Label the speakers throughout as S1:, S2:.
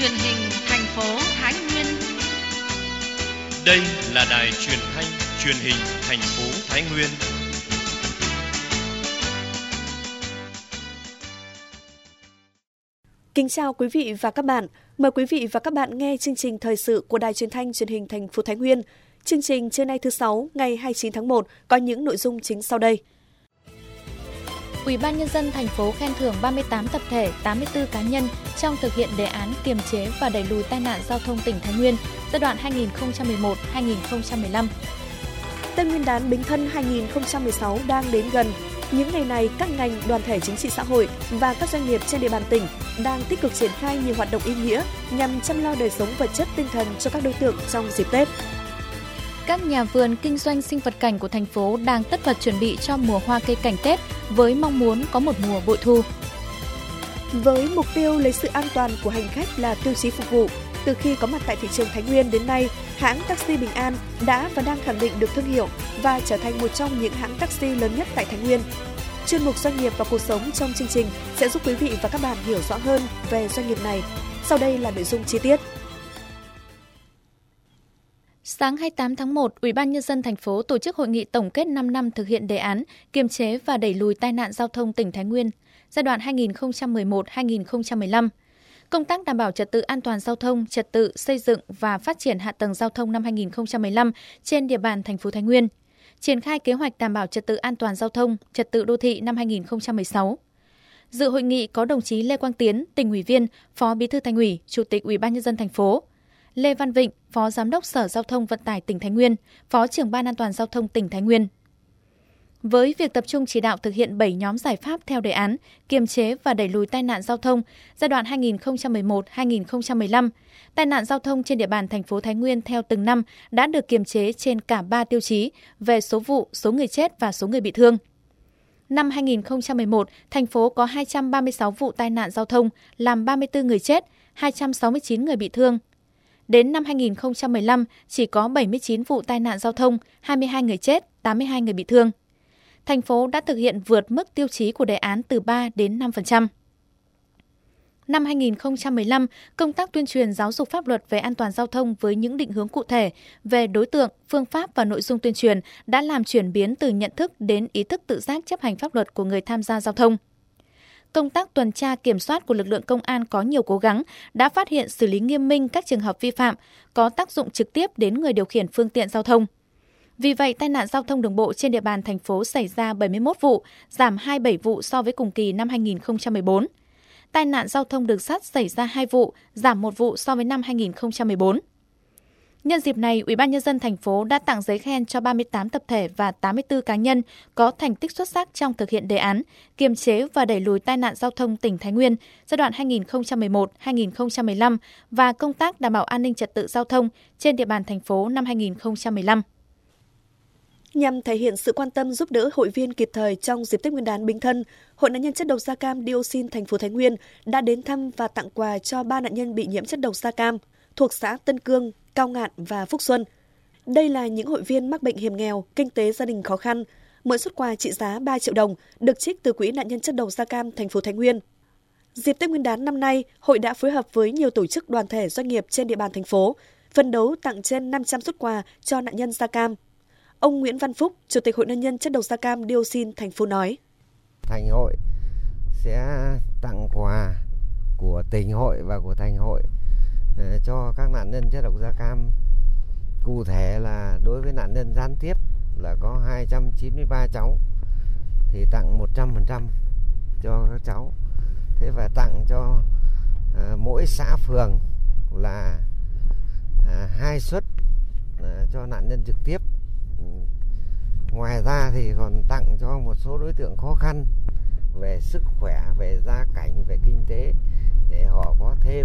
S1: truyền hình thành phố Thái Nguyên.
S2: Đây là đài truyền thanh truyền hình thành phố Thái Nguyên.
S3: Kính chào quý vị và các bạn. Mời quý vị và các bạn nghe chương trình thời sự của đài truyền thanh truyền hình thành phố Thái Nguyên. Chương trình trưa nay thứ Sáu, ngày 29 tháng 1 có những nội dung chính sau đây.
S4: Ủy ban Nhân dân thành phố khen thưởng 38 tập thể, 84 cá nhân trong thực hiện đề án kiềm chế và đẩy lùi tai nạn giao thông tỉnh Thái Nguyên giai đoạn 2011-2015.
S3: Tết Nguyên đán Bính Thân 2016 đang đến gần. Những ngày này, các ngành, đoàn thể chính trị xã hội và các doanh nghiệp trên địa bàn tỉnh đang tích cực triển khai nhiều hoạt động ý nghĩa nhằm chăm lo đời sống vật chất tinh thần cho các đối tượng trong dịp Tết.
S4: Các nhà vườn kinh doanh sinh vật cảnh của thành phố đang tất bật chuẩn bị cho mùa hoa cây cảnh Tết với mong muốn có một mùa bội thu.
S3: Với mục tiêu lấy sự an toàn của hành khách là tiêu chí phục vụ, từ khi có mặt tại thị trường Thái Nguyên đến nay, hãng taxi Bình An đã và đang khẳng định được thương hiệu và trở thành một trong những hãng taxi lớn nhất tại Thái Nguyên. Chuyên mục Doanh nghiệp và cuộc sống trong chương trình sẽ giúp quý vị và các bạn hiểu rõ hơn về doanh nghiệp này. Sau đây là nội dung chi tiết.
S4: Sáng 28 tháng 1, Ủy ban Nhân dân thành phố tổ chức hội nghị tổng kết 5 năm thực hiện đề án kiềm chế và đẩy lùi tai nạn giao thông tỉnh Thái Nguyên giai đoạn 2011-2015. Công tác đảm bảo trật tự an toàn giao thông, trật tự xây dựng và phát triển hạ tầng giao thông năm 2015 trên địa bàn thành phố Thái Nguyên. Triển khai kế hoạch đảm bảo trật tự an toàn giao thông, trật tự đô thị năm 2016. Dự hội nghị có đồng chí Lê Quang Tiến, Tỉnh ủy viên, Phó Bí thư Thành ủy, Chủ tịch Ủy ban Nhân dân thành phố, Lê Văn Vịnh, Phó Giám đốc Sở Giao thông Vận tải tỉnh Thái Nguyên, Phó trưởng Ban An toàn giao thông tỉnh Thái Nguyên. Với việc tập trung chỉ đạo thực hiện 7 nhóm giải pháp theo đề án kiềm chế và đẩy lùi tai nạn giao thông giai đoạn 2011-2015, tai nạn giao thông trên địa bàn thành phố Thái Nguyên theo từng năm đã được kiềm chế trên cả 3 tiêu chí về số vụ, số người chết và số người bị thương. Năm 2011, thành phố có 236 vụ tai nạn giao thông, làm 34 người chết, 269 người bị thương. Đến năm 2015, chỉ có 79 vụ tai nạn giao thông, 22 người chết, 82 người bị thương. Thành phố đã thực hiện vượt mức tiêu chí của đề án từ 3 đến 5%. Năm 2015, công tác tuyên truyền giáo dục pháp luật về an toàn giao thông với những định hướng cụ thể về đối tượng, phương pháp và nội dung tuyên truyền đã làm chuyển biến từ nhận thức đến ý thức tự giác chấp hành pháp luật của người tham gia giao thông. Công tác tuần tra kiểm soát của lực lượng công an có nhiều cố gắng, đã phát hiện xử lý nghiêm minh các trường hợp vi phạm, có tác dụng trực tiếp đến người điều khiển phương tiện giao thông. Vì vậy, tai nạn giao thông đường bộ trên địa bàn thành phố xảy ra 71 vụ, giảm 27 vụ so với cùng kỳ năm 2014. Tai nạn giao thông đường sắt xảy ra 2 vụ, giảm 1 vụ so với năm 2014. Nhân dịp này, Ủy ban Nhân dân thành phố đã tặng giấy khen cho 38 tập thể và 84 cá nhân có thành tích xuất sắc trong thực hiện đề án kiềm chế và đẩy lùi tai nạn giao thông tỉnh Thái Nguyên giai đoạn 2011-2015 và công tác đảm bảo an ninh trật tự giao thông trên địa bàn thành phố năm 2015.
S3: Nhằm thể hiện sự quan tâm giúp đỡ hội viên kịp thời trong dịp Tết Nguyên đán Bính Thân, Hội nạn nhân chất độc da cam dioxin thành phố Thái Nguyên đã đến thăm và tặng quà cho 3 nạn nhân bị nhiễm chất độc da cam thuộc xã Tân Cương, Cao Ngạn và Phúc Xuân. Đây là những hội viên mắc bệnh hiểm nghèo, kinh tế gia đình khó khăn. Mỗi suất quà trị giá 3 triệu đồng được trích từ Quỹ nạn nhân chất độc da cam thành phố Thái Nguyên. Dịp Tết Nguyên đán năm nay, hội đã phối hợp với nhiều tổ chức đoàn thể doanh nghiệp trên địa bàn thành phố, phấn đấu tặng trên 500 suất quà cho nạn nhân da cam. Ông Nguyễn Văn Phúc, Chủ tịch Hội nạn nhân chất độc da cam dioxin thành phố nói:
S5: Thành hội sẽ tặng quà của tỉnh hội và của thành hội cho các nạn nhân chất độc da cam. Cụ thể là đối với nạn nhân gián tiếp là có 293 cháu thì tặng 100% cho các cháu. Thế và tặng cho mỗi xã phường là 2 suất cho nạn nhân trực tiếp. Ngoài ra thì còn tặng cho một số đối tượng khó khăn về sức khỏe, về gia cảnh, về kinh tế để họ có thêm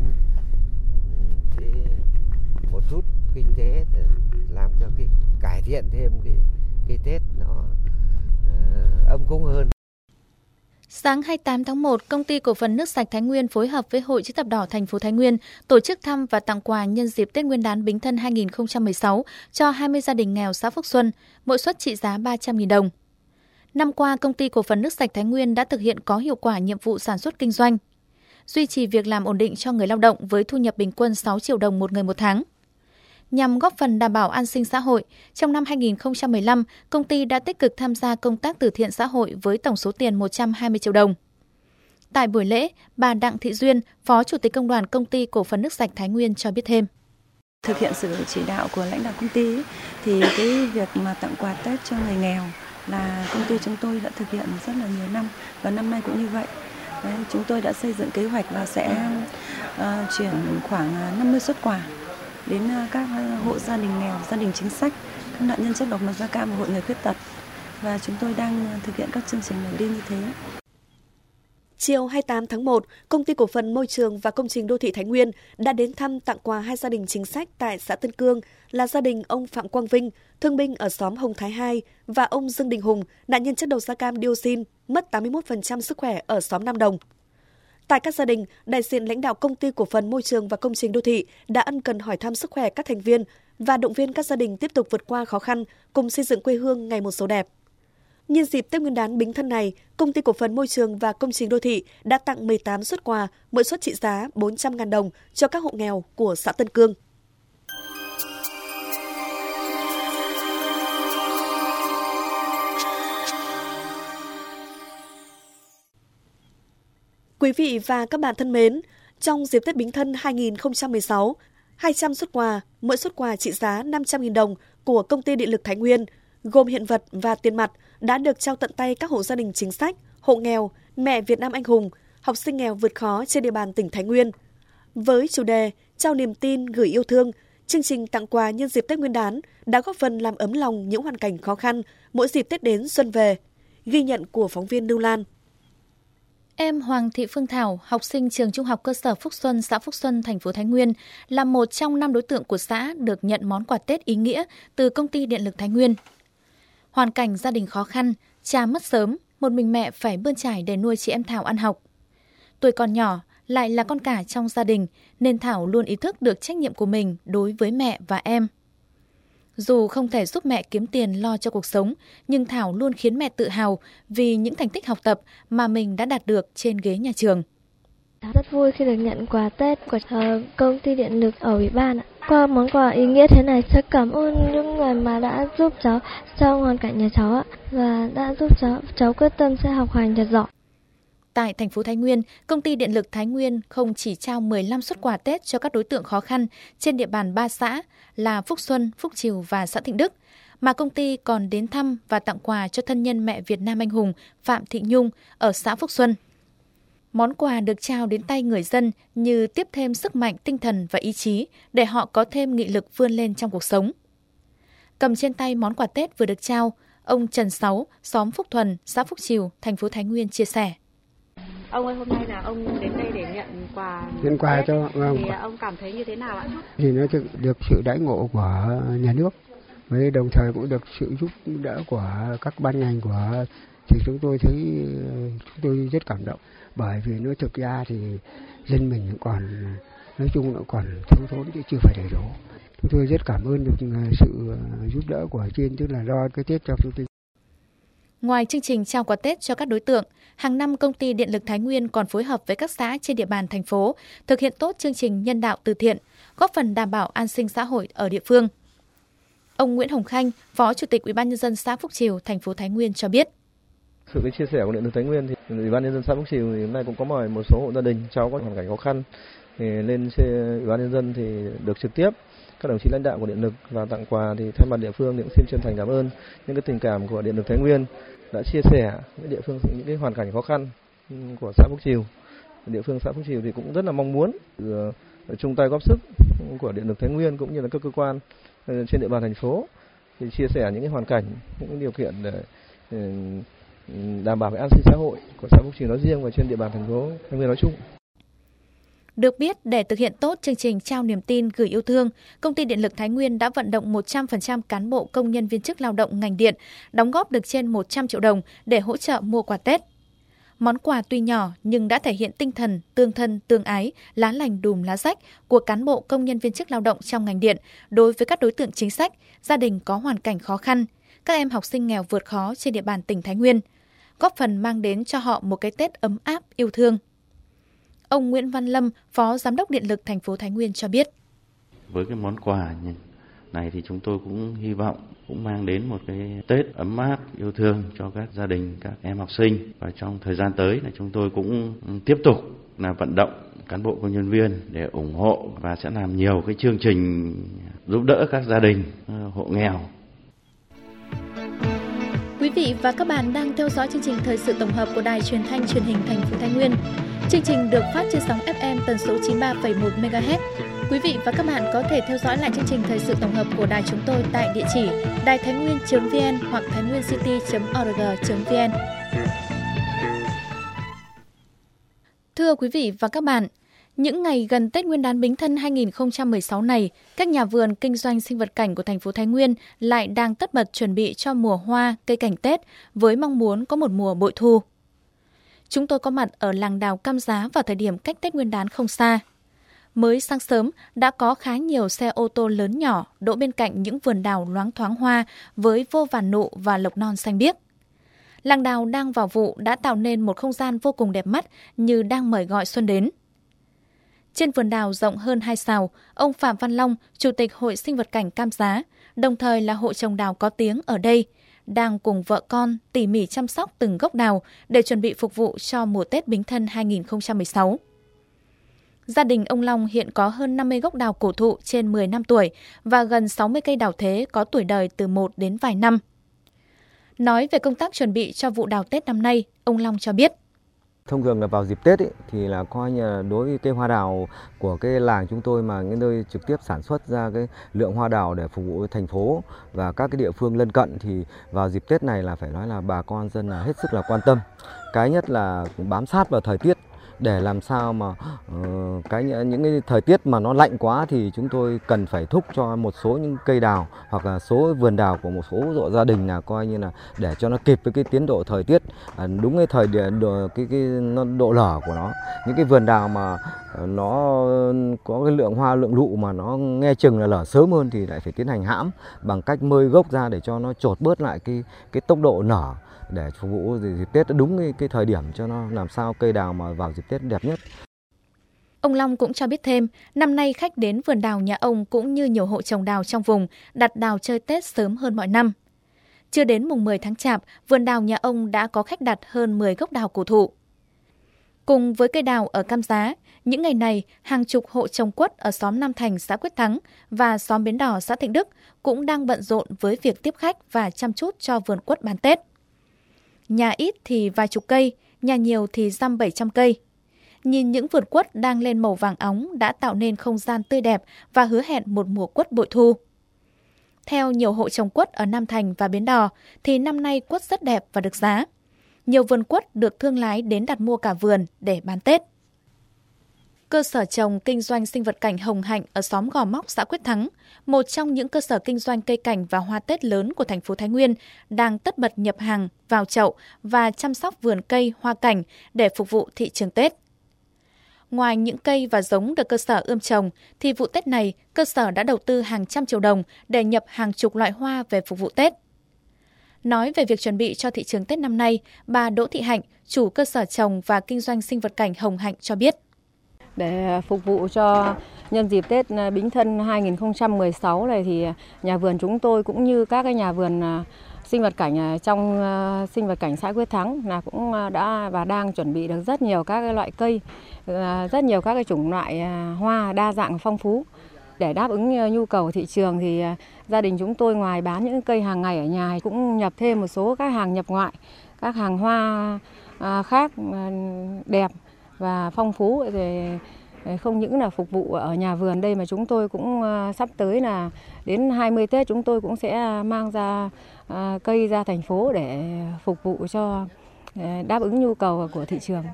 S5: một chút kinh tế để làm cho cải thiện thêm cái Tết nó ấm cúng hơn.
S4: Sáng 28 tháng 1, Công ty Cổ phần Nước sạch Thái Nguyên phối hợp với Hội Chữ thập đỏ thành phố Thái Nguyên tổ chức thăm và tặng quà nhân dịp Tết Nguyên đán Bính Thân 2016 cho 20 gia đình nghèo xã Phúc Xuân, mỗi suất trị giá 300.000 đồng. Năm qua, Công ty Cổ phần Nước sạch Thái Nguyên đã thực hiện có hiệu quả nhiệm vụ sản xuất kinh doanh. duy trì việc làm ổn định cho người lao động với thu nhập bình quân 6 triệu đồng một người một tháng. Nhằm góp phần đảm bảo an sinh xã hội, trong năm 2015, công ty đã tích cực tham gia công tác từ thiện xã hội với tổng số tiền 120 triệu đồng. Tại buổi lễ, bà Đặng Thị Duyên, Phó Chủ tịch Công đoàn Công ty Cổ phần Nước sạch Thái Nguyên cho biết thêm.
S6: Thực hiện sự chỉ đạo của lãnh đạo công ty thì cái việc mà tặng quà Tết cho người nghèo là công ty chúng tôi đã thực hiện rất là nhiều năm và năm nay cũng như vậy. Đấy, chúng tôi đã xây dựng kế hoạch và sẽ chuyển khoảng 50 suất quà đến các hộ gia đình nghèo, gia đình chính sách, các nạn nhân chất độc mật da cam và hội người khuyết tật. Và chúng tôi đang thực hiện các chương trình đầu tiên như thế.
S3: Chiều 28 tháng 1, Công ty Cổ phần Môi trường và Công trình Đô thị Thái Nguyên đã đến thăm tặng quà 2 gia đình chính sách tại xã Tân Cương là gia đình ông Phạm Quang Vinh, thương binh ở xóm Hồng Thái 2 và ông Dương Đình Hùng, nạn nhân chất độc da cam dioxin, mất 81% sức khỏe ở xóm Nam Đồng. Tại các gia đình, đại diện lãnh đạo Công ty Cổ phần Môi trường và Công trình Đô thị đã ân cần hỏi thăm sức khỏe các thành viên và động viên các gia đình tiếp tục vượt qua khó khăn, cùng xây dựng quê hương ngày một số đẹp. Nhân dịp Tết Nguyên đán Bính Thân này, Công ty Cổ phần Môi trường và Công trình Đô thị đã tặng 18 suất quà, mỗi suất trị giá 400.000 đồng cho các hộ nghèo của xã Tân Cương. Quý vị và các bạn thân mến, trong dịp Tết Bính Thân 2016, 200 suất quà, mỗi suất quà trị giá 500.000 đồng của Công ty Điện lực Thái Nguyên, gồm hiện vật và tiền mặt, đã được trao tận tay các hộ gia đình chính sách, hộ nghèo, mẹ Việt Nam anh hùng, học sinh nghèo vượt khó trên địa bàn tỉnh Thái Nguyên. Với chủ đề Trao niềm tin, gửi yêu thương, chương trình tặng quà nhân dịp Tết Nguyên đán đã góp phần làm ấm lòng những hoàn cảnh khó khăn mỗi dịp Tết đến xuân về. Ghi nhận của phóng viên Lưu Lan.
S4: Em Hoàng Thị Phương Thảo, học sinh trường Trung học cơ sở Phúc Xuân, xã Phúc Xuân, thành phố Thái Nguyên, là một trong 5 đối tượng của xã được nhận món quà Tết ý nghĩa từ Công ty Điện lực Thái Nguyên. Hoàn cảnh gia đình khó khăn, cha mất sớm, một mình mẹ phải bươn trải để nuôi chị em Thảo ăn học. Tuổi còn nhỏ, lại là con cả trong gia đình, nên Thảo luôn ý thức được trách nhiệm của mình đối với mẹ và em. Dù không thể giúp mẹ kiếm tiền lo cho cuộc sống, nhưng Thảo luôn khiến mẹ tự hào vì những thành tích học tập mà mình đã đạt được trên ghế nhà trường.
S7: Cháu rất vui khi được nhận quà Tết của Công ty Điện lực ở Ủy ban. Qua món quà ý nghĩa thế này, rất cảm ơn những người mà đã giúp cháu trong hoàn cảnh nhà cháu và đã giúp cháu quyết tâm sẽ học hành thật giỏi.
S4: Tại thành phố Thái Nguyên, Công ty Điện lực Thái Nguyên không chỉ trao 15 suất quà Tết cho các đối tượng khó khăn trên địa bàn 3 xã là Phúc Xuân, Phúc Trìu và xã Thịnh Đức, mà công ty còn đến thăm và tặng quà cho thân nhân mẹ Việt Nam anh hùng Phạm Thị Nhung ở xã Phúc Xuân. Món quà được trao đến tay người dân như tiếp thêm sức mạnh tinh thần và ý chí để họ có thêm nghị lực vươn lên trong cuộc sống. Cầm trên tay món quà Tết vừa được trao, ông Trần Sáu, xóm Phúc Thuần, xã Phúc Trìu, thành phố Thái Nguyên chia sẻ.
S8: Ông ơi, hôm nay là ông đến đây để nhận quà.
S9: Nhận quà cho
S8: thì ông cảm thấy như thế nào ạ?
S9: Thì nó được sự đãi ngộ của nhà nước, với đồng thời cũng được sự giúp đỡ của các ban ngành của, thì chúng tôi thấy chúng tôi rất cảm động, bởi vì nó thực ra thì dân mình còn nói chung nó còn thiếu thốn chứ chưa phải đầy đủ. Chúng tôi rất cảm ơn được sự giúp đỡ của trên, tức là lo cái Tết cho chúng tôi.
S4: Ngoài chương trình trao quà Tết cho các đối tượng, hàng năm Công ty Điện lực Thái Nguyên còn phối hợp với các xã trên địa bàn thành phố thực hiện tốt chương trình nhân đạo từ thiện, góp phần đảm bảo an sinh xã hội ở địa phương. Ông Nguyễn Hồng Khanh, Phó Chủ tịch Ủy ban nhân dân xã Phúc Trìu, thành phố Thái Nguyên cho biết.
S10: Sự chia sẻ của Điện lực Thái Nguyên thì Ủy ban nhân dân xã Phúc Trìu thì hôm nay cũng có mời một số hộ gia đình cháu có hoàn cảnh khó khăn thì lên Ủy ban nhân dân thì được trực tiếp các đồng chí lãnh đạo của Điện lực và tặng quà, thì thay mặt địa phương thì cũng xin chân thành cảm ơn những cái tình cảm của Điện lực Thái Nguyên đã chia sẻ với địa phương những cái hoàn cảnh khó khăn của xã Phúc Trìu. Địa phương xã Phúc Trìu thì cũng rất là mong muốn chung tay góp sức của Điện lực Thái Nguyên cũng như là các cơ quan trên địa bàn thành phố thì chia sẻ những cái hoàn cảnh, những cái điều kiện để đảm bảo cái an sinh xã hội của xã Phúc Trìu nói riêng và trên địa bàn thành phố Thái Nguyên nói chung.
S4: Được biết, để thực hiện tốt chương trình trao niềm tin gửi yêu thương, Công ty Điện lực Thái Nguyên đã vận động 100% cán bộ công nhân viên chức lao động ngành điện đóng góp được trên 100 triệu đồng để hỗ trợ mua quà Tết. Món quà tuy nhỏ nhưng đã thể hiện tinh thần tương thân tương ái, lá lành đùm lá rách của cán bộ công nhân viên chức lao động trong ngành điện đối với các đối tượng chính sách, gia đình có hoàn cảnh khó khăn, các em học sinh nghèo vượt khó trên địa bàn tỉnh Thái Nguyên, góp phần mang đến cho họ một cái Tết ấm áp, yêu thương. Ông Nguyễn Văn Lâm, Phó Giám đốc Điện lực thành phố Thái Nguyên cho biết.
S11: Với cái món quà này thì chúng tôi cũng hy vọng cũng mang đến một cái Tết ấm áp, yêu thương cho các gia đình, các em học sinh. Và trong thời gian tới là chúng tôi cũng tiếp tục là vận động cán bộ công nhân viên để ủng hộ và sẽ làm nhiều cái chương trình giúp đỡ các gia đình hộ nghèo.
S4: Quý vị và các bạn đang theo dõi chương trình thời sự tổng hợp của Đài Truyền thanh Truyền hình thành phố Thái Nguyên. Chương trình được phát trên sóng FM tần số 93,1 MHz. Quý vị và các bạn có thể theo dõi lại chương trình thời sự tổng hợp của đài chúng tôi tại địa chỉ đaiThaiNnguyên.vn hoặc thainwincity.org.vn. Thưa quý vị và các bạn, những ngày gần Tết Nguyên đán Bính Thân 2016 này, các nhà vườn kinh doanh sinh vật cảnh của thành phố Thái Nguyên lại đang tất bật chuẩn bị cho mùa hoa, cây cảnh Tết với mong muốn có một mùa bội thu. Chúng tôi có mặt ở làng đào Cam Giá vào thời điểm cách Tết Nguyên đán không xa. Mới sáng sớm đã có khá nhiều xe ô tô lớn nhỏ đỗ bên cạnh những vườn đào loáng thoáng hoa với vô vàn nụ và lộc non xanh biếc. Làng đào đang vào vụ đã tạo nên một không gian vô cùng đẹp mắt như đang mời gọi xuân đến. Trên vườn đào rộng hơn 2 sào, ông Phạm Văn Long, Chủ tịch Hội Sinh vật cảnh Cam Giá, đồng thời là hộ trồng đào có tiếng ở đây, đang cùng vợ con tỉ mỉ chăm sóc từng gốc đào để chuẩn bị phục vụ cho mùa Tết Bính Thân 2016. Gia đình ông Long hiện có hơn 50 gốc đào cổ thụ trên 10 năm tuổi và gần 60 cây đào thế có tuổi đời từ 1 đến vài năm. Nói về công tác chuẩn bị cho vụ đào Tết năm nay, ông Long cho biết.
S5: Thông thường là vào dịp Tết thì là coi như là đối với cây hoa đào của cái làng chúng tôi mà cái nơi trực tiếp sản xuất ra cái lượng hoa đào để phục vụ thành phố và các cái địa phương lân cận thì vào dịp Tết này là phải nói là bà con dân là hết sức là quan tâm. Cái nhất là bám sát vào thời tiết để làm sao mà những cái thời tiết mà nó lạnh quá thì chúng tôi cần phải thúc cho một số những cây đào hoặc là số vườn đào của một số hộ gia đình là coi như là để cho nó kịp với cái tiến độ thời tiết đúng cái thời điểm độ lở của nó. Những cái vườn đào mà nó có cái lượng hoa lượng lụ mà nó nghe chừng là lở sớm hơn thì lại phải tiến hành hãm bằng cách mơi gốc ra để cho nó chột bớt lại cái tốc độ nở để phục vụ dịp Tết đúng cái thời điểm cho nó làm sao cây đào mà vào dịp Tết đẹp nhất.
S4: Ông Long cũng cho biết thêm, năm nay khách đến vườn đào nhà ông cũng như nhiều hộ trồng đào trong vùng đặt đào chơi Tết sớm hơn mọi năm. Chưa đến mùng 10 tháng Chạp, vườn đào nhà ông đã có khách đặt hơn 10 gốc đào cổ thụ. Cùng với cây đào ở Cam Giá, những ngày này, hàng chục hộ trồng quất ở xóm Nam Thành, xã Quyết Thắng và xóm Bến Đỏ, xã Thịnh Đức cũng đang bận rộn với việc tiếp khách và chăm chút cho vườn quất bán Tết. Nhà ít thì vài chục cây, nhà nhiều thì dăm 700 cây. Nhìn những vườn quất đang lên màu vàng óng đã tạo nên không gian tươi đẹp và hứa hẹn một mùa quất bội thu. Theo nhiều hộ trồng quất ở Nam Thành và Bến Đỏ thì năm nay quất rất đẹp và được giá. Nhiều vườn quất được thương lái đến đặt mua cả vườn để bán Tết. Cơ sở trồng kinh doanh sinh vật cảnh Hồng Hạnh ở xóm Gò Móc, xã Quyết Thắng, một trong những cơ sở kinh doanh cây cảnh và hoa Tết lớn của thành phố Thái Nguyên, đang tất bật nhập hàng, vào chậu và chăm sóc vườn cây, hoa cảnh để phục vụ thị trường Tết. Ngoài những cây và giống được cơ sở ươm trồng, thì vụ Tết này, cơ sở đã đầu tư hàng trăm triệu đồng để nhập hàng chục loại hoa về phục vụ Tết. Nói về việc chuẩn bị cho thị trường Tết năm nay, bà Đỗ Thị Hạnh, chủ cơ sở trồng và kinh doanh sinh vật cảnh Hồng Hạnh cho biết.
S12: Để phục vụ cho nhân dịp Tết Bính Thân 2016 này thì nhà vườn chúng tôi cũng như các cái nhà vườn sinh vật cảnh trong sinh vật cảnh xã Quyết Thắng là cũng đã và đang chuẩn bị được rất nhiều các cái loại cây, rất nhiều các cái chủng loại hoa đa dạng phong phú. Để đáp ứng nhu cầu thị trường thì gia đình chúng tôi ngoài bán những cây hàng ngày ở nhà cũng nhập thêm một số các hàng nhập ngoại, các hàng hoa khác đẹp và phong phú, thì không những là phục vụ ở nhà vườn đây mà chúng tôi cũng sắp tới là đến 20 Tết chúng tôi cũng sẽ mang ra cây ra thành phố để phục vụ cho đáp ứng nhu cầu của thị trường.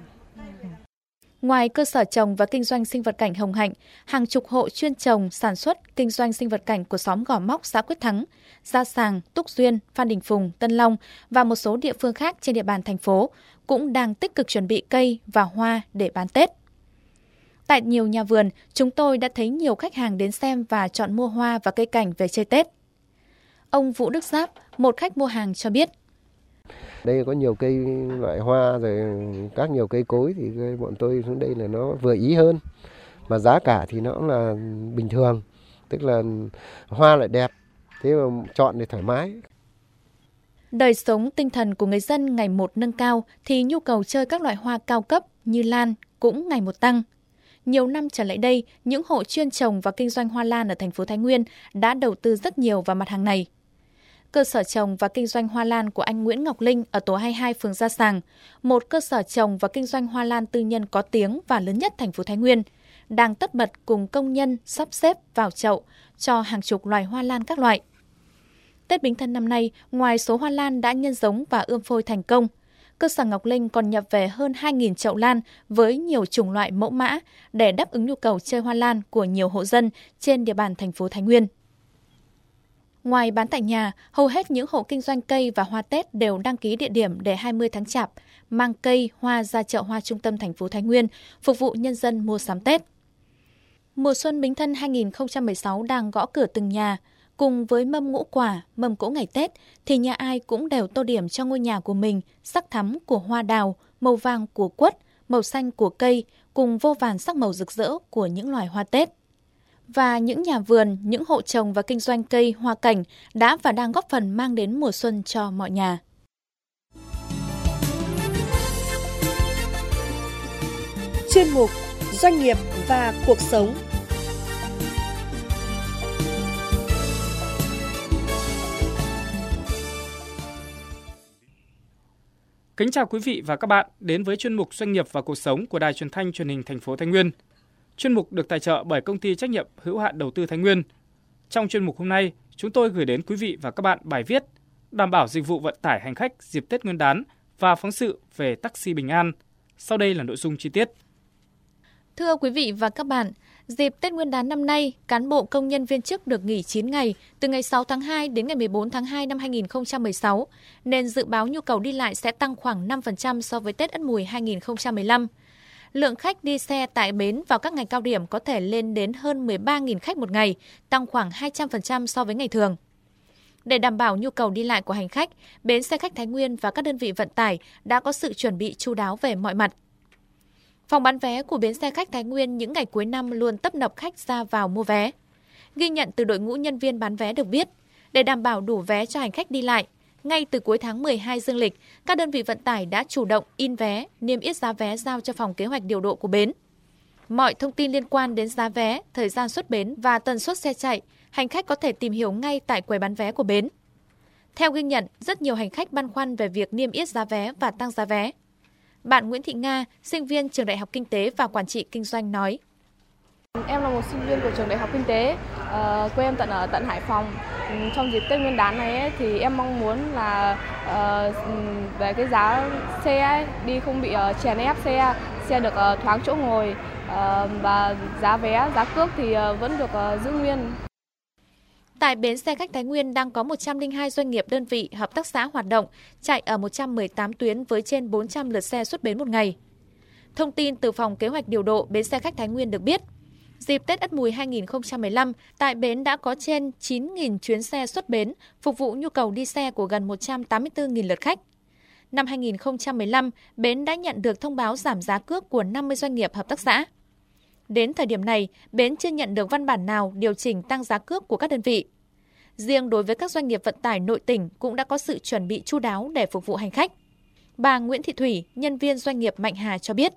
S4: Ngoài cơ sở trồng và kinh doanh sinh vật cảnh Hồng Hạnh, hàng chục hộ chuyên trồng, sản xuất, kinh doanh sinh vật cảnh của xóm Gò Móc, xã Quyết Thắng, Gia Sàng, Túc Duyên, Phan Đình Phùng, Tân Long và một số địa phương khác trên địa bàn thành phố cũng đang tích cực chuẩn bị cây và hoa để bán Tết. Tại nhiều nhà vườn, chúng tôi đã thấy nhiều khách hàng đến xem và chọn mua hoa và cây cảnh về chơi Tết. Ông Vũ Đức Giáp, một khách mua hàng cho biết.
S5: Đây có nhiều cây loại hoa rồi các nhiều cây cối thì bọn tôi xuống đây là nó vừa ý hơn. Mà giá cả thì nó cũng là bình thường, tức là hoa lại đẹp, thế mà chọn thì thoải mái.
S4: Đời sống tinh thần của người dân ngày một nâng cao thì nhu cầu chơi các loại hoa cao cấp như lan cũng ngày một tăng. Nhiều năm trở lại đây, những hộ chuyên trồng và kinh doanh hoa lan ở thành phố Thái Nguyên đã đầu tư rất nhiều vào mặt hàng này. Cơ sở trồng và kinh doanh hoa lan của anh Nguyễn Ngọc Linh ở tổ 22 phường Gia Sàng, một cơ sở trồng và kinh doanh hoa lan tư nhân có tiếng và lớn nhất thành phố Thái Nguyên, đang tất bật cùng công nhân sắp xếp vào chậu cho hàng chục loài hoa lan các loại. Tết Bính Thân năm nay, ngoài số hoa lan đã nhân giống và ươm phôi thành công, cơ sở Ngọc Linh còn nhập về hơn 2.000 chậu lan với nhiều chủng loại mẫu mã để đáp ứng nhu cầu chơi hoa lan của nhiều hộ dân trên địa bàn thành phố Thái Nguyên. Ngoài bán tại nhà, hầu hết những hộ kinh doanh cây và hoa Tết đều đăng ký địa điểm để 20 tháng Chạp, mang cây, hoa ra chợ hoa trung tâm thành phố Thái Nguyên, phục vụ nhân dân mua sắm Tết. Mùa xuân Bính Thân 2016 đang gõ cửa từng nhà. Cùng với mâm ngũ quả, mâm cỗ ngày Tết, thì nhà ai cũng đều tô điểm cho ngôi nhà của mình sắc thắm của hoa đào, màu vàng của quất, màu xanh của cây, cùng vô vàn sắc màu rực rỡ của những loài hoa Tết. Và những nhà vườn, những hộ trồng và kinh doanh cây, hoa cảnh đã và đang góp phần mang đến mùa xuân cho mọi nhà.
S3: Chuyên mục Doanh nghiệp và cuộc sống.
S13: Kính chào quý vị và các bạn đến với chuyên mục Doanh nghiệp và cuộc sống của Đài Truyền thanh Truyền hình thành phố Thái Nguyên. Chuyên mục được tài trợ bởi Công ty trách nhiệm hữu hạn đầu tư Thái Nguyên. Trong chuyên mục hôm nay, chúng tôi gửi đến quý vị và các bạn bài viết đảm bảo dịch vụ vận tải hành khách dịp Tết Nguyên đán và phóng sự về taxi bình an. Sau đây là nội dung chi tiết.
S4: Thưa quý vị và các bạn, dịp Tết Nguyên đán năm nay, cán bộ công nhân viên chức được nghỉ 9 ngày, từ ngày 6 tháng 2 đến ngày 14 tháng 2 năm 2016, nên dự báo nhu cầu đi lại sẽ tăng khoảng 5% so với Tết Ất Mùi 2015. Lượng khách đi xe tại bến vào các ngày cao điểm có thể lên đến hơn 13.000 khách một ngày, tăng khoảng 200% so với ngày thường. Để đảm bảo nhu cầu đi lại của hành khách, bến xe khách Thái Nguyên và các đơn vị vận tải đã có sự chuẩn bị chu đáo về mọi mặt. Phòng bán vé của bến xe khách Thái Nguyên những ngày cuối năm luôn tấp nập khách ra vào mua vé. Ghi nhận từ đội ngũ nhân viên bán vé được biết, để đảm bảo đủ vé cho hành khách đi lại, ngay từ cuối tháng 12 dương lịch, các đơn vị vận tải đã chủ động in vé, niêm yết giá vé giao cho phòng kế hoạch điều độ của bến. Mọi thông tin liên quan đến giá vé, thời gian xuất bến và tần suất xe chạy, hành khách có thể tìm hiểu ngay tại quầy bán vé của bến. Theo ghi nhận, rất nhiều hành khách băn khoăn về việc niêm yết giá vé và tăng giá vé. Bạn Nguyễn Thị Nga, sinh viên trường Đại học Kinh tế và Quản trị Kinh doanh nói:
S14: Em là một sinh viên của trường Đại học Kinh tế, quê em ở tận Hải Phòng. Trong dịp Tết Nguyên đán này thì em mong muốn là về cái giá xe đi không bị chèn ép xe được thoáng chỗ ngồi, và giá vé, giá cước thì vẫn được giữ nguyên.
S4: Tại bến xe khách Thái Nguyên đang có 102 doanh nghiệp, đơn vị, hợp tác xã hoạt động, chạy ở 118 tuyến với trên 400 lượt xe xuất bến một ngày. Thông tin từ phòng kế hoạch điều độ bến xe khách Thái Nguyên được biết, dịp Tết Ất Mùi 2015, tại bến đã có trên 9.000 chuyến xe xuất bến, phục vụ nhu cầu đi xe của gần 184.000 lượt khách. Năm 2015, bến đã nhận được thông báo giảm giá cước của 50 doanh nghiệp, hợp tác xã. Đến thời điểm này, bến chưa nhận được văn bản nào điều chỉnh tăng giá cước của các đơn vị. Riêng đối với các doanh nghiệp vận tải nội tỉnh cũng đã có sự chuẩn bị chu đáo để phục vụ hành khách. Bà Nguyễn Thị Thủy, nhân viên doanh nghiệp Mạnh Hà cho biết: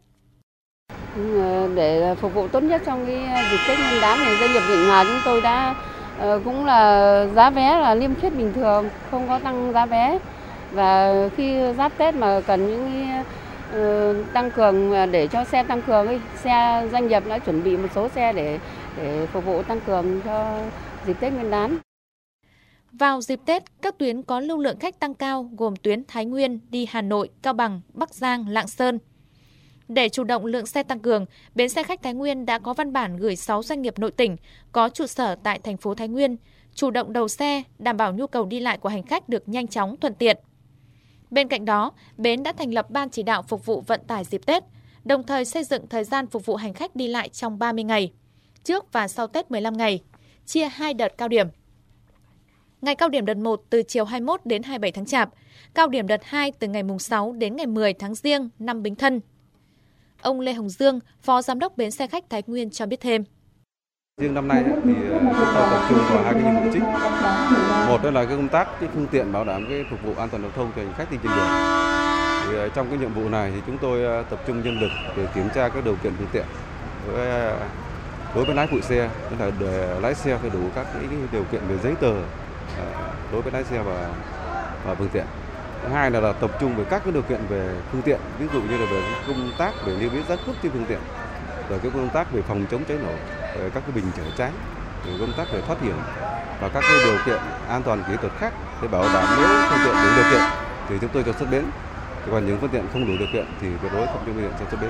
S15: Để phục vụ tốt nhất trong cái dịp Tết Nguyên đán này, doanh nghiệp Mạnh Hà chúng tôi đã cũng là giá vé là liêm khiết bình thường, không có tăng giá vé. Và khi giáp Tết mà cần những tăng cường để cho xe tăng cường, xe doanh nghiệp đã chuẩn bị một số xe để phục vụ tăng cường cho dịp Tết Nguyên đán.
S4: Vào dịp Tết, các tuyến có lưu lượng khách tăng cao gồm tuyến Thái Nguyên đi Hà Nội, Cao Bằng, Bắc Giang, Lạng Sơn. Để chủ động lượng xe tăng cường, bến xe khách Thái Nguyên đã có văn bản gửi 6 doanh nghiệp nội tỉnh có trụ sở tại thành phố Thái Nguyên, chủ động đầu xe, đảm bảo nhu cầu đi lại của hành khách được nhanh chóng, thuận tiện. Bên cạnh đó, bến đã thành lập ban chỉ đạo phục vụ vận tải dịp Tết, đồng thời xây dựng thời gian phục vụ hành khách đi lại trong 30 ngày, trước và sau Tết 15 ngày, chia 2 đợt cao điểm. Ngày cao điểm đợt 1 từ chiều 21 đến 27 tháng Chạp, cao điểm đợt 2 từ ngày mùng 6 đến ngày 10 tháng Giêng năm Bính Thân. Ông Lê Hồng Dương, Phó Giám đốc Bến xe khách Thái Nguyên cho biết thêm.
S16: Riêng năm nay thì chúng tôi tập trung vào hai cái nhiệm vụ chính. Một đó là cái công tác cái phương tiện bảo đảm cái phục vụ an toàn giao thông cho hành khách đi trên đường. Thì trong cái nhiệm vụ này thì chúng tôi tập trung nhân lực để kiểm tra các điều kiện phương tiện. Đối với lái phụ xe, tức là để lái xe phải đủ các cái điều kiện về giấy tờ đối với lái xe và phương tiện. Thứ hai là tập trung về các cái điều kiện về phương tiện, ví dụ như là về công tác về niêm yết giá cước trên phương tiện, rồi cái công tác về phòng chống cháy nổ, về các cái bình chữa cháy, rồi công tác về thoát hiểm và các cái điều kiện an toàn kỹ thuật khác để bảo đảm nếu phương tiện đủ điều kiện thì chúng tôi cho xuất bến. Còn những phương tiện không đủ điều kiện thì tuyệt đối không cho phương tiện cho xuất bến.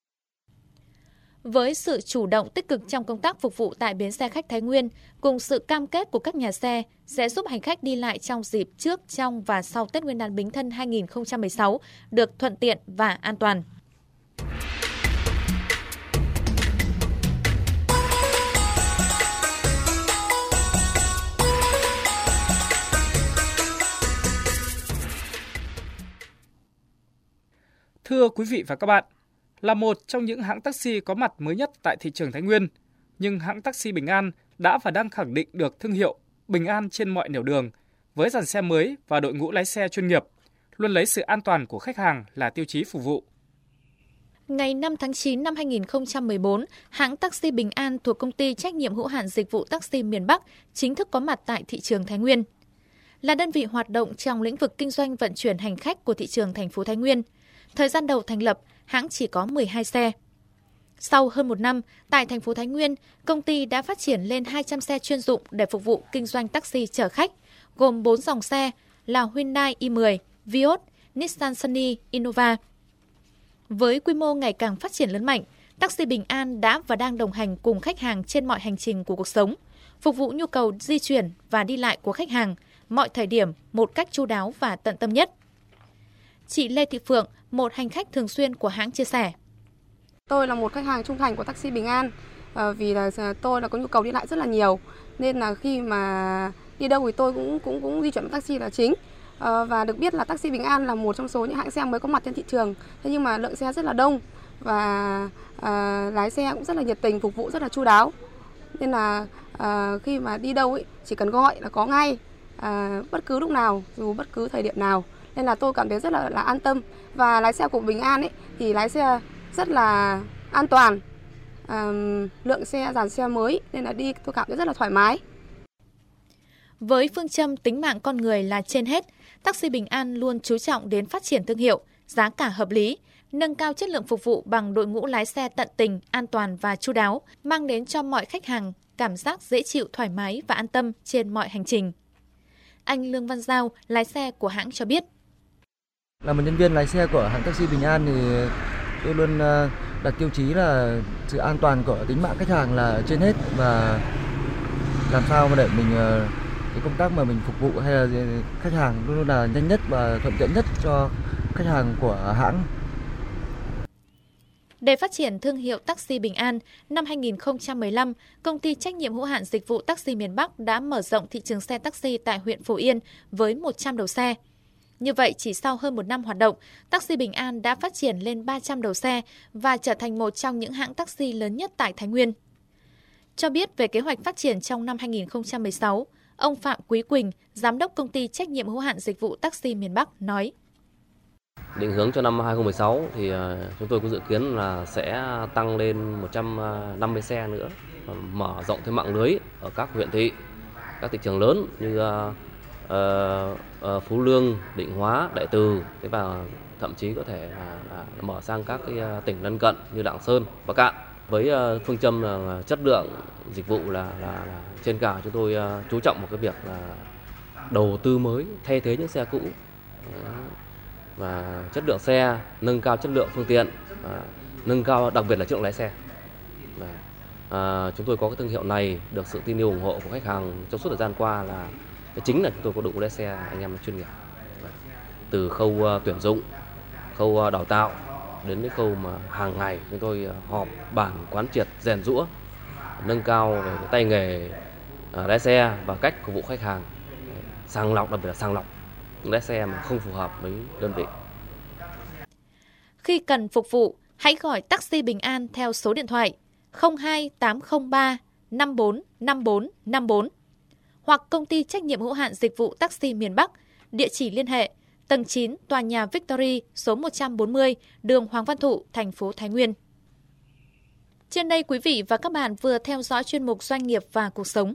S4: Với sự chủ động tích cực trong công tác phục vụ tại bến xe khách Thái Nguyên, cùng sự cam kết của các nhà xe sẽ giúp hành khách đi lại trong dịp trước, trong và sau Tết Nguyên đán Bính Thân 2016 được thuận tiện và an toàn.
S13: Thưa quý vị và các bạn, là một trong những hãng taxi có mặt mới nhất tại thị trường Thái Nguyên, nhưng hãng taxi Bình An đã và đang khẳng định được thương hiệu bình an trên mọi nẻo đường với dàn xe mới và đội ngũ lái xe chuyên nghiệp, luôn lấy sự an toàn của khách hàng là tiêu chí phục vụ.
S4: Ngày 5 tháng 9 năm 2014, hãng taxi Bình An thuộc Công ty Trách nhiệm hữu hạn Dịch vụ Taxi miền Bắc chính thức có mặt tại thị trường Thái Nguyên. Là đơn vị hoạt động trong lĩnh vực kinh doanh vận chuyển hành khách của thị trường thành phố Thái Nguyên, thời gian đầu thành lập, hãng chỉ có 12 xe. Sau hơn một năm, tại thành phố Thái Nguyên, công ty đã phát triển lên 200 xe chuyên dụng để phục vụ kinh doanh taxi chở khách, gồm 4 dòng xe là Hyundai i10, Vios, Nissan Sunny, Innova. Với quy mô ngày càng phát triển lớn mạnh, taxi Bình An đã và đang đồng hành cùng khách hàng trên mọi hành trình của cuộc sống, phục vụ nhu cầu di chuyển và đi lại của khách hàng mọi thời điểm một cách chu đáo và tận tâm nhất. Chị Lê Thị Phượng, một hành khách thường xuyên của hãng chia sẻ.
S17: Tôi là một khách hàng trung thành của taxi Bình An vì là tôi có nhu cầu đi lại rất là nhiều, nên là khi mà đi đâu thì tôi cũng di chuyển bằng taxi là chính. Và được biết là taxi Bình An là một trong số những hãng xe mới có mặt trên thị trường. Thế nhưng mà lượng xe rất là đông và lái xe cũng rất là nhiệt tình, phục vụ rất là chu đáo. Nên là khi mà đi đâu chỉ cần gọi là có ngay, bất cứ lúc nào, dù bất cứ thời điểm nào. Nên là tôi cảm thấy rất là an tâm. Và lái xe của Bình An thì lái xe rất là an toàn, lượng xe, dàn xe mới nên là đi tôi cảm thấy rất là thoải mái.
S4: Với phương châm tính mạng con người là trên hết, taxi Bình An luôn chú trọng đến phát triển thương hiệu, giá cả hợp lý, nâng cao chất lượng phục vụ bằng đội ngũ lái xe tận tình, an toàn và chu đáo, mang đến cho mọi khách hàng cảm giác dễ chịu, thoải mái và an tâm trên mọi hành trình. Anh Lương Văn Giao, lái xe của hãng cho biết.
S18: Là một nhân viên lái xe của hãng taxi Bình An thì tôi luôn đặt tiêu chí là sự an toàn của tính mạng khách hàng là trên hết, và làm sao mà để mình cái công tác mà mình phục vụ hay là khách hàng luôn là nhanh nhất và thuận tiện nhất cho khách hàng của hãng.
S4: Để phát triển thương hiệu taxi Bình An, năm 2015, Công ty Trách nhiệm hữu hạn Dịch vụ Taxi miền Bắc đã mở rộng thị trường xe taxi tại huyện Phổ Yên với 100 đầu xe. Như vậy, chỉ sau hơn một năm hoạt động, taxi Bình An đã phát triển lên 300 đầu xe và trở thành một trong những hãng taxi lớn nhất tại Thái Nguyên. Cho biết về kế hoạch phát triển trong năm 2016, ông Phạm Quý Quỳnh, Giám đốc Công ty Trách nhiệm hữu hạn Dịch vụ Taxi miền Bắc nói.
S19: Định hướng cho năm 2016 thì chúng tôi có dự kiến là sẽ tăng lên 150 xe nữa, mở rộng thêm mạng lưới ở các huyện thị, các thị trường lớn như Phú Lương, Định Hóa, Đại Từ, và thậm chí có thể là mở sang các cái tỉnh lân cận như Lạng Sơn, Bắc Cạn. Với phương châm là chất lượng dịch vụ là trên cả, chúng tôi chú trọng một cái việc là đầu tư mới, thay thế những xe cũ và chất lượng xe, nâng cao chất lượng phương tiện, nâng cao đặc biệt là chất lượng lái xe. Chúng tôi có cái thương hiệu này được sự tin yêu ủng hộ của khách hàng trong suốt thời gian qua là chính là chúng tôi có đội ngũ lái xe anh em chuyên nghiệp, từ khâu tuyển dụng, khâu đào tạo đến cái khâu mà hàng ngày chúng tôi họp bàn quán triệt rèn giũa, nâng cao về cái tay nghề lái xe và cách phục vụ khách hàng sàng lọc, đặc biệt là sàng lọc những lái xe mà không phù hợp với đơn vị.
S4: Khi cần phục vụ, hãy gọi taxi Bình An theo số điện thoại 02803 545454 hoặc công ty trách nhiệm hữu hạn dịch vụ taxi miền Bắc, địa chỉ liên hệ tầng 9 tòa nhà Victory số 140, đường Hoàng Văn Thụ, thành phố Thái Nguyên. Trên đây quý vị và các bạn vừa theo dõi chuyên mục Doanh nghiệp và cuộc sống.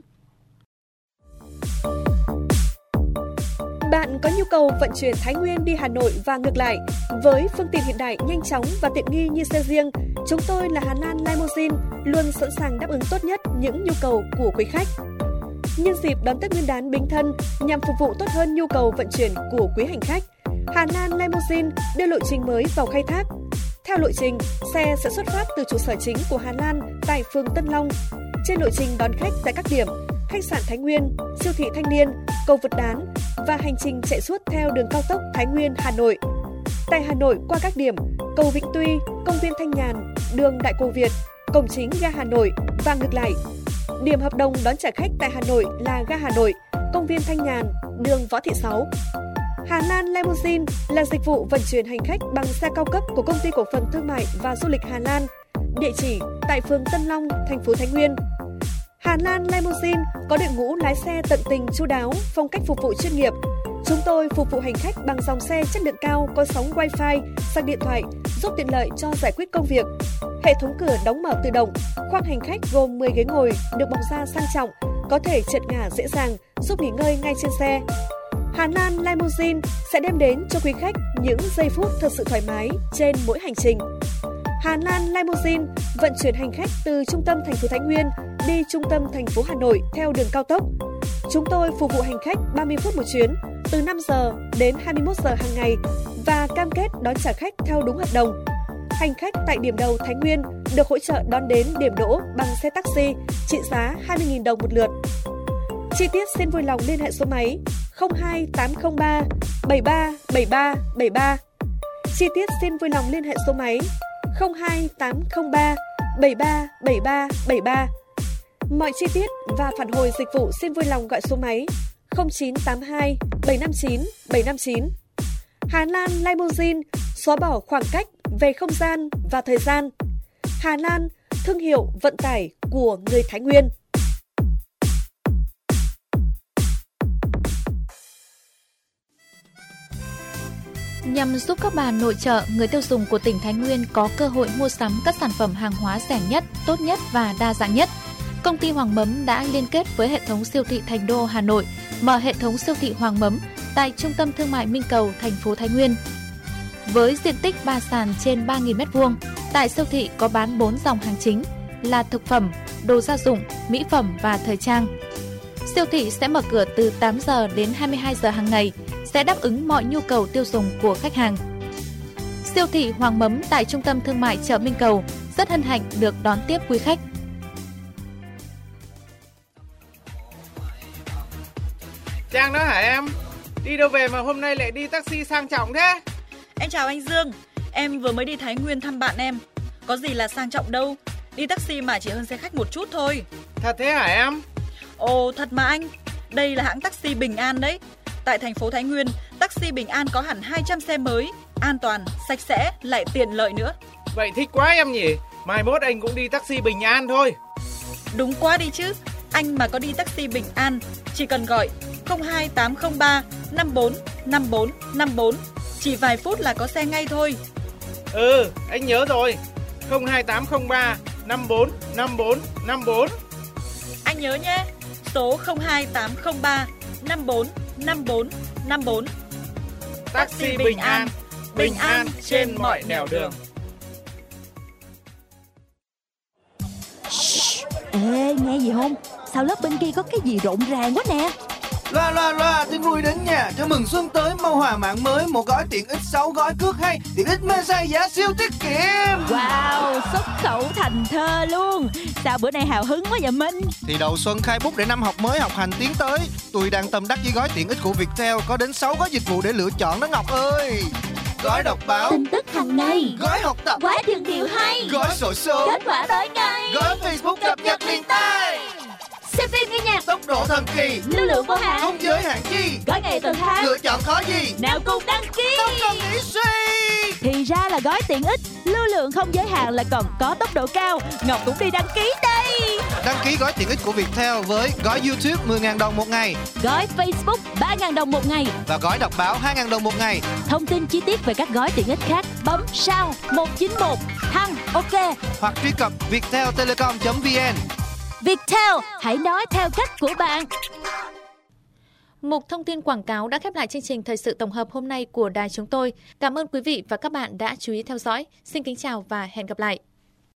S3: Bạn có nhu cầu vận chuyển Thái Nguyên đi Hà Nội và ngược lại với phương tiện hiện đại, nhanh chóng và tiện nghi như xe riêng, chúng tôi là Hà Lan Limousine luôn sẵn sàng đáp ứng tốt nhất những nhu cầu của quý khách. Nhân dịp đón Tết Nguyên đán Bính Thân, nhằm phục vụ tốt hơn nhu cầu vận chuyển của quý hành khách, Hà Lan Limousine đưa lộ trình mới vào khai thác. Theo lộ trình, xe sẽ xuất phát từ trụ sở chính của Hà Lan tại phường Tân Long. Trên lộ trình đón khách tại các điểm khách sạn Thái Nguyên, siêu thị Thanh Niên, cầu Vượt Đán và hành trình chạy suốt theo đường cao tốc Thái Nguyên Hà Nội. Tại Hà Nội qua các điểm cầu Vĩnh Tuy, công viên Thanh Nhàn, đường Đại Cổ Việt, cổng chính ga Hà Nội và ngược lại. Điểm hợp đồng đón trả khách tại Hà Nội là ga Hà Nội, công viên Thanh Nhàn, đường Võ Thị Sáu. Hà Lan Limousine là dịch vụ vận chuyển hành khách bằng xe cao cấp của Công ty Cổ phần Thương mại và Du lịch Hà Lan, địa chỉ tại phường Tân Long, thành phố Thái Nguyên. Hà Lan Limousine có đội ngũ lái xe tận tình chu đáo, phong cách phục vụ chuyên nghiệp. Chúng tôi phục vụ hành khách bằng dòng xe chất lượng cao có sóng Wi-Fi, sạc điện thoại, giúp tiện lợi cho giải quyết công việc. Hệ thống cửa đóng mở tự động, khoang hành khách gồm 10 ghế ngồi được bọc da sang trọng, có thể trượt ngả dễ dàng, giúp nghỉ ngơi ngay trên xe. Hà Lan Limousine sẽ đem đến cho quý khách những giây phút thật sự thoải mái trên mỗi hành trình. Hà Lan Limousine vận chuyển hành khách từ trung tâm thành phố Thái Nguyên đi trung tâm thành phố Hà Nội theo đường cao tốc. Chúng tôi phục vụ hành khách 30 phút một chuyến, từ 5 giờ đến 21 giờ hàng ngày và cam kết đón trả khách theo đúng hợp đồng. Hành khách tại điểm đầu Thái Nguyên được hỗ trợ đón đến điểm đỗ bằng xe taxi trị giá 20.000 đồng một lượt. Chi tiết xin vui lòng liên hệ số máy 02803 737373. Chi tiết xin vui lòng liên hệ số máy 02803 737373. Mọi chi tiết và phản hồi dịch vụ xin vui lòng gọi số máy 0982 759 759. Hà Lan Limousine xóa bỏ khoảng cách về không gian và thời gian. Hà Lan, thương hiệu vận tải của người Thái Nguyên.
S4: Nhằm giúp các bà nội trợ, người tiêu dùng của tỉnh Thái Nguyên có cơ hội mua sắm các sản phẩm hàng hóa rẻ nhất, tốt nhất và đa dạng nhất, công ty Hoàng Mấm đã liên kết với hệ thống siêu thị Thành Đô Hà Nội, mở hệ thống siêu thị Hoàng Mấm tại Trung tâm Thương mại Minh Cầu, thành phố Thái Nguyên. Với diện tích 3 sàn trên 3.000 m2, tại siêu thị có bán 4 dòng hàng chính là thực phẩm, đồ gia dụng, mỹ phẩm và thời trang. Siêu thị sẽ mở cửa từ 8 giờ đến 22 giờ hàng ngày, sẽ đáp ứng mọi nhu cầu tiêu dùng của khách hàng. Siêu thị Hoàng Mấm tại Trung tâm Thương mại chợ Minh Cầu rất hân hạnh được đón tiếp quý khách.
S20: Trang đó hả em? Đi đâu về mà hôm nay lại đi taxi sang trọng thế?
S21: Em chào anh Dương, em vừa mới đi Thái Nguyên thăm bạn em. Có gì là sang trọng đâu, đi taxi mà chỉ hơn xe khách một chút thôi.
S20: Thật thế hả em?
S21: Ồ, thật mà anh. Đây là hãng taxi Bình An đấy. Tại thành phố Thái Nguyên, taxi Bình An có hẳn 200 xe mới, an toàn, sạch sẽ, lại tiện lợi nữa.
S20: Vậy thích quá em nhỉ? Mai mốt anh cũng đi taxi Bình An thôi.
S21: Đúng quá đi chứ. Anh mà có đi taxi Bình An, chỉ cần gọi 02803 545454. Chỉ vài phút là có xe ngay thôi.
S20: Ừ, anh nhớ rồi. 02803 545454.
S21: Anh nhớ nhé. Số 02803 545454.
S20: Taxi Bình An, bình an trên mọi nẻo đường.
S22: Ê, nghe gì không? Sao lớp bên kia có cái gì rộn ràng quá nè.
S23: Loa, tin vui đến nhà. Chào mừng xuân tới, Mau Hòa mạng mới, một gói tiện ích 6 gói cước hay, tiện ích mê say giá siêu tiết kiệm.
S22: Wow, xuất khẩu thành thơ luôn. Sao bữa nay hào hứng quá vậy Minh?
S23: Thì đầu xuân khai bút để năm học mới học hành tiến tới. Tôi đang tâm đắc với gói tiện ích của Viettel, có đến 6 gói dịch vụ để lựa chọn đó Ngọc ơi. Gói đọc báo,
S22: tin tức hàng ngày,
S23: gói học tập,
S22: gói thương hiệu hay,
S23: gói sổ số,
S22: kết quả tới ngay,
S23: gói Facebook cập nhật liền tay,
S22: xem phim nghe nhạc,
S23: tốc độ thần kỳ.
S22: Lưu lượng vô hạn,
S23: không giới hạn chi.
S22: gói ngày tuần tháng,
S23: lựa chọn khó gì.
S22: nào cùng đăng ký.
S23: Không cần nghĩ suy.
S22: Thì ra là gói tiện ích, lưu lượng không giới hạn lại còn có tốc độ cao. Ngọc cũng đi đăng ký đây.
S23: Đăng ký gói tiện ích của Viettel với gói YouTube 10.000 đồng một ngày,
S22: gói Facebook 3.000 đồng một ngày
S23: và gói đọc báo 2.000 đồng một ngày.
S22: Thông tin chi tiết về các gói tiện ích khác bấm sao 191 thăng OK
S23: hoặc truy cập vietteltelecom.vn.
S22: Viettel, hãy nói theo cách của bạn.
S4: Mục thông tin quảng cáo đã khép lại chương trình thời sự tổng hợp hôm nay của đài chúng tôi. Cảm ơn quý vị và các bạn đã chú ý theo dõi. Xin kính chào và hẹn gặp lại.